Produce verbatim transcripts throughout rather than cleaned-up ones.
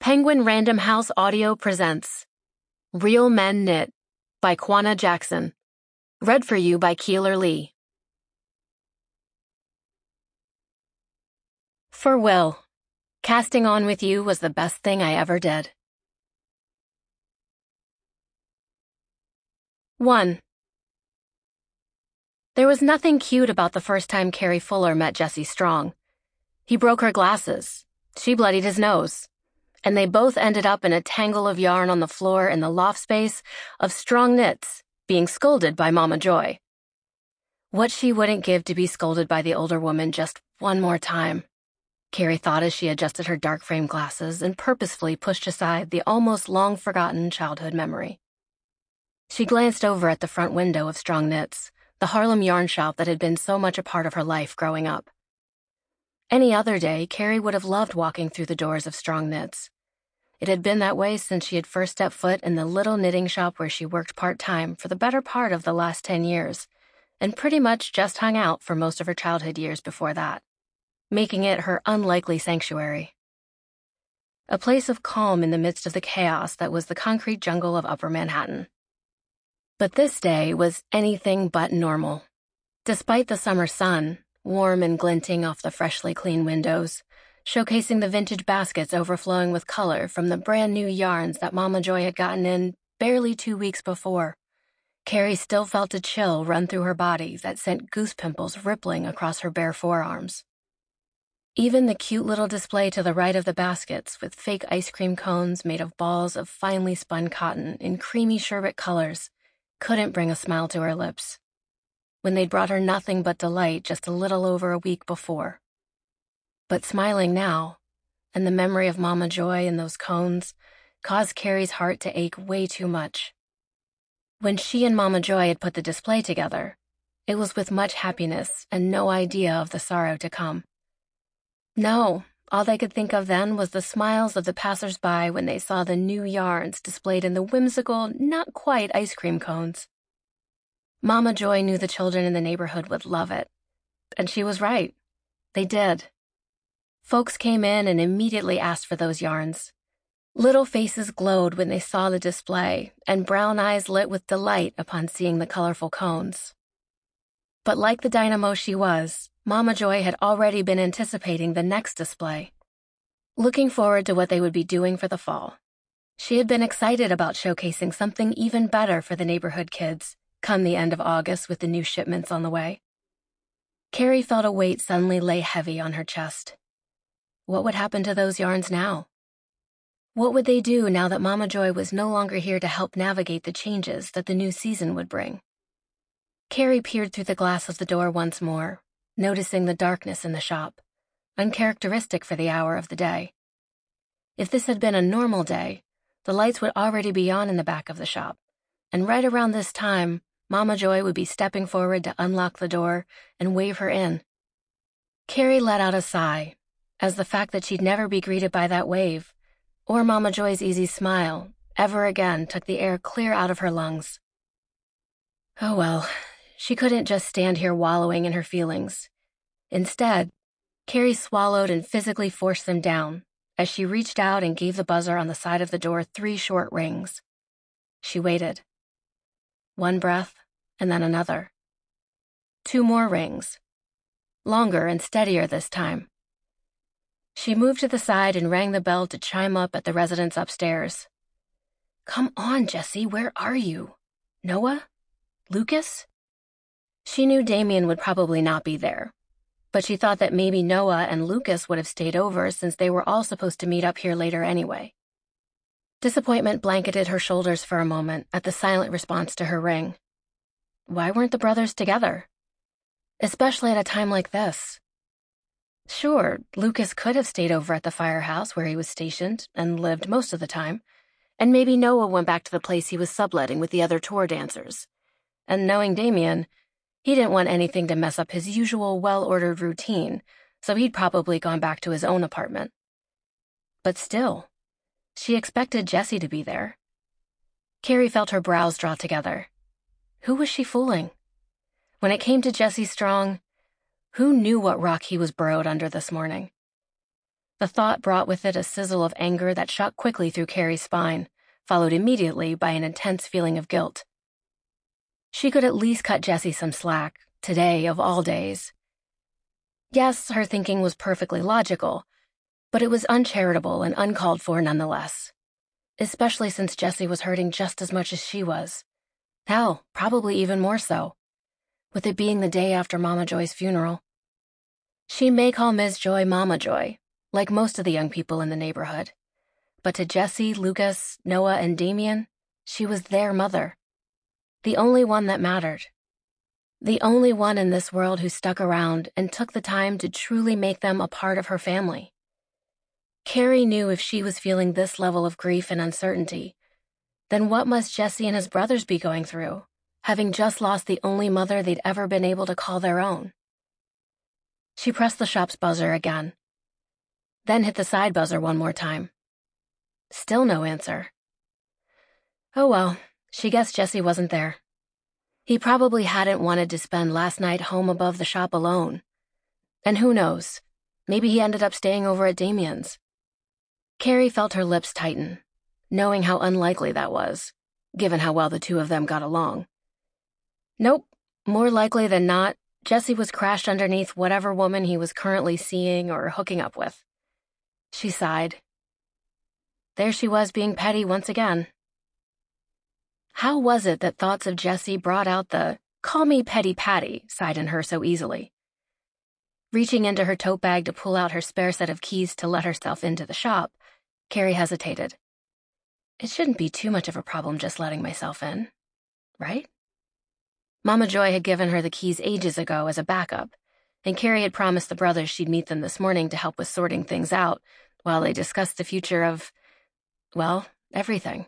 Penguin Random House Audio presents Real Men Knit by Kwana Jackson. Read for you by Keeler Lee. For Will, casting on with you was the best thing I ever did. one. There was nothing cute about the first time Carrie Fuller met Jesse Strong. He broke her glasses. She bloodied his nose. And they both ended up in a tangle of yarn on the floor in the loft space of Strong Knits, being scolded by Mama Joy. What she wouldn't give to be scolded by the older woman just one more time. Carrie thought as she adjusted her dark-framed glasses and purposefully pushed aside the almost long-forgotten childhood memory. She glanced over at the front window of Strong Knits, the Harlem yarn shop that had been so much a part of her life growing up. Any other day, Carrie would have loved walking through the doors of Strong Knits. It had been that way since she had first stepped foot in the little knitting shop where she worked part-time for the better part of the last ten years, and pretty much just hung out for most of her childhood years before that, making it her unlikely sanctuary. A place of calm in the midst of the chaos that was the concrete jungle of Upper Manhattan. But this day was anything but normal. Despite the summer sun, warm and glinting off the freshly clean windows, showcasing the vintage baskets overflowing with color from the brand new yarns that Mama Joy had gotten in barely two weeks before, Carrie still felt a chill run through her body that sent goose pimples rippling across her bare forearms. Even the cute little display to the right of the baskets with fake ice cream cones made of balls of finely spun cotton in creamy sherbet colors couldn't bring a smile to her lips, when they'd brought her nothing but delight just a little over a week before. But smiling now, and the memory of Mama Joy and those cones, caused Carrie's heart to ache way too much. When she and Mama Joy had put the display together, it was with much happiness and no idea of the sorrow to come. No, all they could think of then was the smiles of the passers-by when they saw the new yarns displayed in the whimsical, not quite ice cream cones. Mama Joy knew the children in the neighborhood would love it. And she was right. They did. Folks came in and immediately asked for those yarns. Little faces glowed when they saw the display, and brown eyes lit with delight upon seeing the colorful cones. But like the dynamo she was, Mama Joy had already been anticipating the next display, looking forward to what they would be doing for the fall. She had been excited about showcasing something even better for the neighborhood kids come the end of August with the new shipments on the way. Carrie felt a weight suddenly lay heavy on her chest. What would happen to those yarns now? What would they do now that Mama Joy was no longer here to help navigate the changes that the new season would bring? Carrie peered through the glass of the door once more, noticing the darkness in the shop, uncharacteristic for the hour of the day. If this had been a normal day, the lights would already be on in the back of the shop, and right around this time, Mama Joy would be stepping forward to unlock the door and wave her in. Carrie let out a sigh, as the fact that she'd never be greeted by that wave, or Mama Joy's easy smile, ever again took the air clear out of her lungs. Oh well, she couldn't just stand here wallowing in her feelings. Instead, Carrie swallowed and physically forced them down as she reached out and gave the buzzer on the side of the door three short rings. She waited. One breath, and then another. Two more rings. Longer and steadier this time. She moved to the side and rang the bell to chime up at the residents upstairs. Come on, Jessie, where are you? Noah? Lucas? She knew Damien would probably not be there, but she thought that maybe Noah and Lucas would have stayed over since they were all supposed to meet up here later anyway. Disappointment blanketed her shoulders for a moment at the silent response to her ring. Why weren't the brothers together? Especially at a time like this. Sure, Lucas could have stayed over at the firehouse where he was stationed and lived most of the time, and maybe Noah went back to the place he was subletting with the other tour dancers. And knowing Damien, he didn't want anything to mess up his usual well-ordered routine, so he'd probably gone back to his own apartment. But still, she expected Jessie to be there. Carrie felt her brows draw together. Who was she fooling? When it came to Jesse Strong, who knew what rock he was burrowed under this morning? The thought brought with it a sizzle of anger that shot quickly through Carrie's spine, followed immediately by an intense feeling of guilt. She could at least cut Jessie some slack, today of all days. Yes, her thinking was perfectly logical, but it was uncharitable and uncalled for nonetheless, especially since Jessie was hurting just as much as she was. Hell, probably even more so, with it being the day after Mama Joy's funeral. She may call Miz Joy Mama Joy, like most of the young people in the neighborhood, but to Jessie, Lucas, Noah, and Damien, she was their mother. The only one that mattered. The only one in this world who stuck around and took the time to truly make them a part of her family. Carrie knew if she was feeling this level of grief and uncertainty, then what must Jesse and his brothers be going through, having just lost the only mother they'd ever been able to call their own? She pressed the shop's buzzer again, then hit the side buzzer one more time. Still no answer. Oh well, she guessed Jesse wasn't there. He probably hadn't wanted to spend last night home above the shop alone. And who knows, maybe he ended up staying over at Damien's. Carrie felt her lips tighten, knowing how unlikely that was, given how well the two of them got along. Nope, more likely than not, Jesse was crashed underneath whatever woman he was currently seeing or hooking up with. She sighed. There she was being petty once again. How was it that thoughts of Jessie brought out the "call me Petty Patty" side in her so easily? Reaching into her tote bag to pull out her spare set of keys to let herself into the shop, Carrie hesitated. It shouldn't be too much of a problem just letting myself in, right? Mama Joy had given her the keys ages ago as a backup, and Carrie had promised the brothers she'd meet them this morning to help with sorting things out while they discussed the future of, well, everything.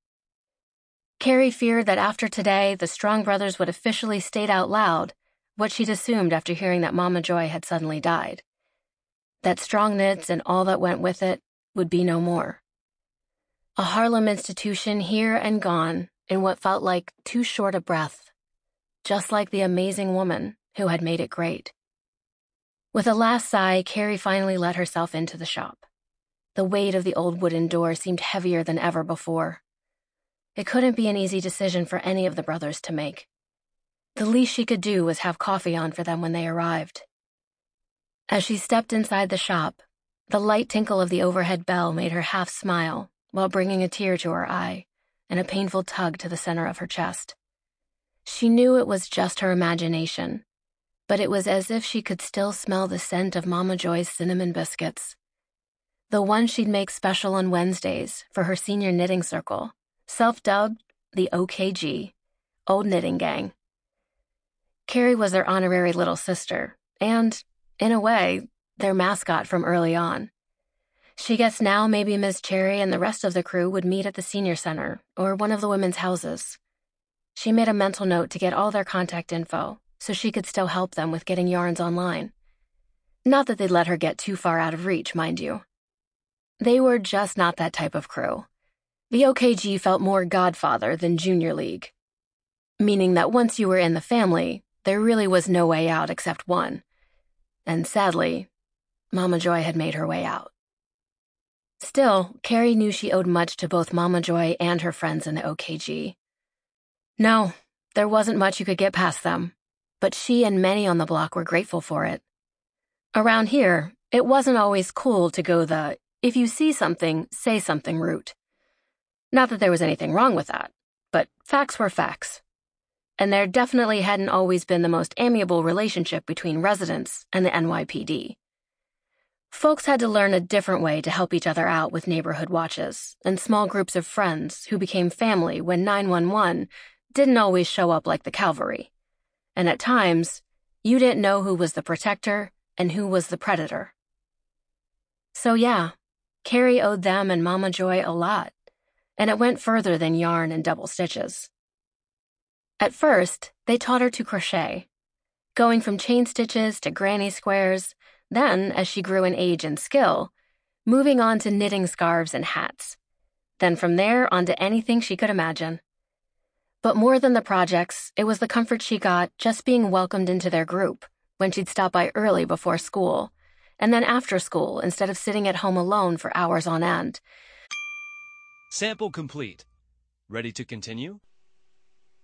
Carrie feared that after today, the Strong brothers would officially state out loud what she'd assumed after hearing that Mama Joy had suddenly died. That Strong Knits and all that went with it would be no more. A Harlem institution here and gone in what felt like too short a breath, just like the amazing woman who had made it great. With a last sigh, Carrie finally let herself into the shop. The weight of the old wooden door seemed heavier than ever before. It couldn't be an easy decision for any of the brothers to make. The least she could do was have coffee on for them when they arrived. As she stepped inside the shop, the light tinkle of the overhead bell made her half smile while bringing a tear to her eye and a painful tug to the center of her chest. She knew it was just her imagination, but it was as if she could still smell the scent of Mama Joy's cinnamon biscuits. The ones she'd make special on Wednesdays for her senior knitting circle, self-dubbed the O K G, Old Knitting Gang. Carrie was their honorary little sister, and, in a way, their mascot from early on. She guessed now maybe Miz Cherry and the rest of the crew would meet at the senior center or one of the women's houses. She made a mental note to get all their contact info so she could still help them with getting yarns online. Not that they'd let her get too far out of reach, mind you. They were just not that type of crew. The O K G felt more Godfather than Junior League, meaning that once you were in the family, there really was no way out except one. And sadly, Mama Joy had made her way out. Still, Carrie knew she owed much to both Mama Joy and her friends in the O K G. No, there wasn't much you could get past them, but she and many on the block were grateful for it. Around here, it wasn't always cool to go the if you see something, say something route. Not that there was anything wrong with that, but facts were facts. And there definitely hadn't always been the most amiable relationship between residents and the N Y P D. Folks had to learn a different way to help each other out with neighborhood watches and small groups of friends who became family when nine one one didn't always show up like the cavalry. And at times, you didn't know who was the protector and who was the predator. So yeah, Carrie owed them and Mama Joy a lot, and it went further than yarn and double stitches. At first, they taught her to crochet, going from chain stitches to granny squares, then, as she grew in age and skill, moving on to knitting scarves and hats. Then from there on to anything she could imagine. But more than the projects, it was the comfort she got just being welcomed into their group when she'd stop by early before school and then after school instead of sitting at home alone for hours on end. Sample complete. Ready to continue?